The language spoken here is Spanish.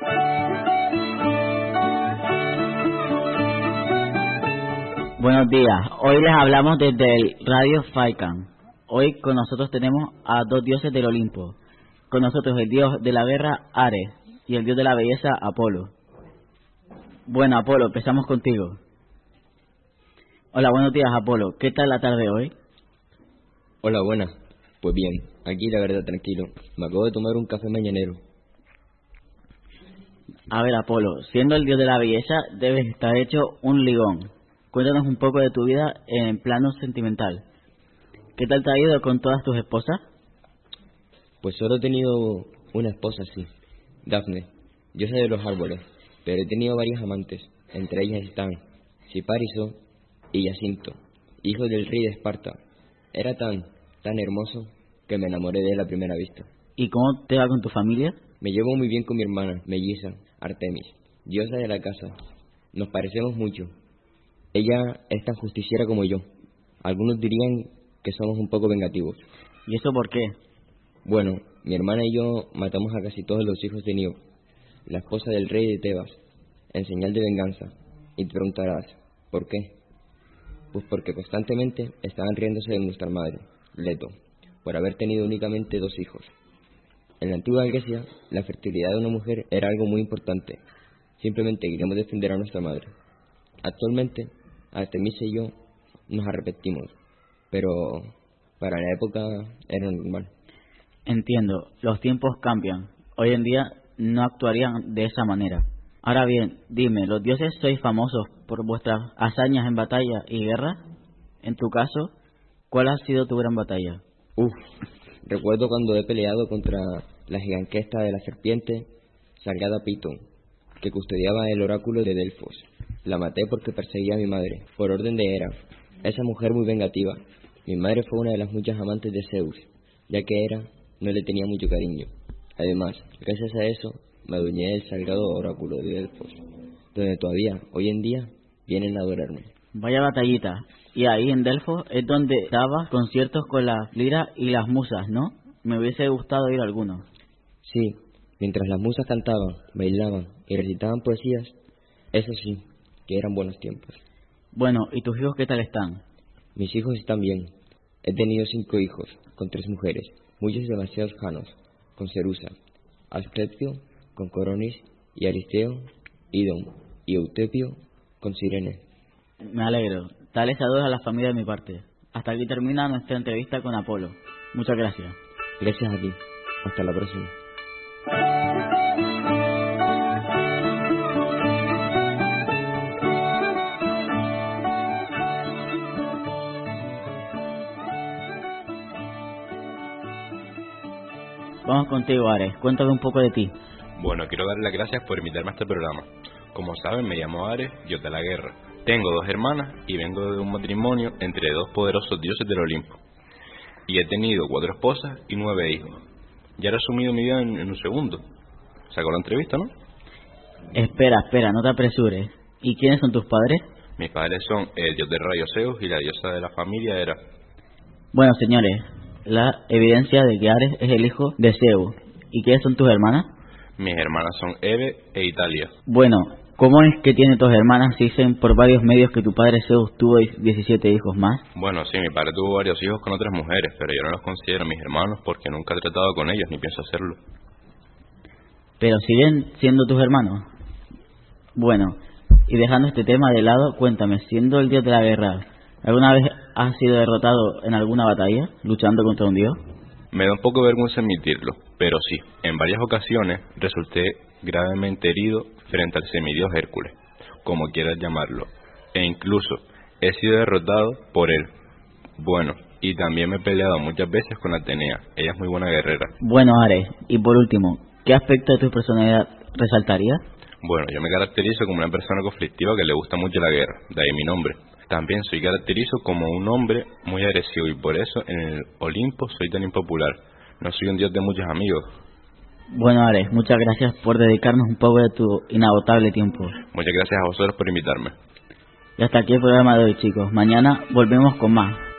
Buenos días, hoy les hablamos desde el Radio Faikan. Hoy con nosotros tenemos a dos dioses del Olimpo. Con nosotros el dios de la guerra, Ares, y el dios de la belleza, Apolo. Bueno, Apolo, empezamos contigo. Hola, buenos días, Apolo. ¿Qué tal la tarde hoy? Hola, buenas. Pues bien, aquí la verdad tranquilo. Me acabo de tomar un café mañanero. A ver, Apolo, siendo el dios de la belleza, debes estar hecho un ligón. Cuéntanos un poco de tu vida en plano sentimental. ¿Qué tal te ha ido con todas tus esposas? Pues solo he tenido una esposa, sí, Dafne, diosa de los árboles, pero he tenido varias amantes. Entre ellas están Cipariso y Jacinto, hijo del rey de Esparta. Era tan hermoso que me enamoré de él a primera vista. ¿Y cómo te va con tu familia? Me llevo muy bien con mi hermana, melliza, Artemis, diosa de la casa. Nos parecemos mucho. Ella es tan justiciera como yo. Algunos dirían que somos un poco vengativos. ¿Y eso por qué? Bueno, mi hermana y yo matamos a casi todos los hijos de Nio, la esposa del rey de Tebas, en señal de venganza. Y te preguntarás, ¿por qué? Pues porque constantemente estaban riéndose de nuestra madre, Leto, por haber tenido únicamente 2 hijos. En la antigua Grecia, la fertilidad de una mujer era algo muy importante. Simplemente queríamos defender a nuestra madre. Actualmente, Artemisa y yo nos arrepentimos, pero para la época era normal. Entiendo, los tiempos cambian. Hoy en día no actuarían de esa manera. Ahora bien, dime, ¿los dioses sois famosos por vuestras hazañas en batalla y guerra? En tu caso, ¿cuál ha sido tu gran batalla? Recuerdo cuando he peleado contra la gigantesca de la serpiente, Sagrada Pitón, que custodiaba el oráculo de Delfos. La maté porque perseguía a mi madre, por orden de Hera, esa mujer muy vengativa. Mi madre fue una de las muchas amantes de Zeus, ya que Hera no le tenía mucho cariño. Además, gracias a eso, me adueñé del sagrado oráculo de Delfos, donde todavía, hoy en día, vienen a adorarme. Vaya batallita. Y ahí en Delfos es donde dabas conciertos con la lira y las musas, ¿no? Me hubiese gustado ir a alguno. Sí, mientras las musas cantaban, bailaban y recitaban poesías, eso sí, que eran buenos tiempos. Bueno, ¿y tus hijos qué tal están? Mis hijos están bien. He tenido 5 hijos, con 3 mujeres, muchos demasiado janos, con Cerusa, Asclepio, con Coronis, y Aristeo, Idón, y Eutepio, con Sirene. Me alegro. Tales saludos a la familia de mi parte. Hasta aquí termina nuestra entrevista con Apolo. Muchas gracias. Gracias a ti. Hasta la próxima. Vamos contigo, Ares. Cuéntame un poco de ti. Bueno, quiero darle las gracias por invitarme a este programa. Como saben, me llamo Ares, dios de la guerra. Tengo 2 hermanas y vengo de un matrimonio entre 2 poderosos dioses del Olimpo. Y he tenido 4 esposas y 9 hijos. Ya he resumido mi vida en un segundo. ¿Sacó la entrevista, no? Espera, no te apresures. ¿Y quiénes son tus padres? Mis padres son el dios del rayo Zeus y la diosa de la familia Hera. Bueno, señores, la evidencia de que Ares es el hijo de Zeus. ¿Y quiénes son tus hermanas? Mis hermanas son Hebe e Italia. Bueno, ¿cómo es que tiene 2 hermanas si dicen por varios medios que tu padre Zeus tuvo 17 hijos más? Bueno, sí, mi padre tuvo varios hijos con otras mujeres, pero yo no los considero mis hermanos porque nunca he tratado con ellos ni pienso hacerlo. ¿Pero siguen siendo tus hermanos? Bueno, y dejando este tema de lado, cuéntame, siendo el dios de la guerra, ¿alguna vez has sido derrotado en alguna batalla, luchando contra un dios? Me da un poco de vergüenza admitirlo, pero sí, en varias ocasiones resulté gravemente herido frente al semidios Hércules, como quieras llamarlo, e incluso he sido derrotado por él. Bueno, y también me he peleado muchas veces con Atenea, ella es muy buena guerrera. Bueno, Ares, y por último, ¿qué aspecto de tu personalidad resaltarías? Bueno, yo me caracterizo como una persona conflictiva que le gusta mucho la guerra, de ahí mi nombre. También soy caracterizo como un hombre muy agresivo y por eso en el Olimpo soy tan impopular. No soy un dios de muchos amigos. Bueno, Ares, muchas gracias por dedicarnos un poco de tu inagotable tiempo. Muchas gracias a vosotros por invitarme. Y hasta aquí el programa de hoy, chicos. Mañana volvemos con más.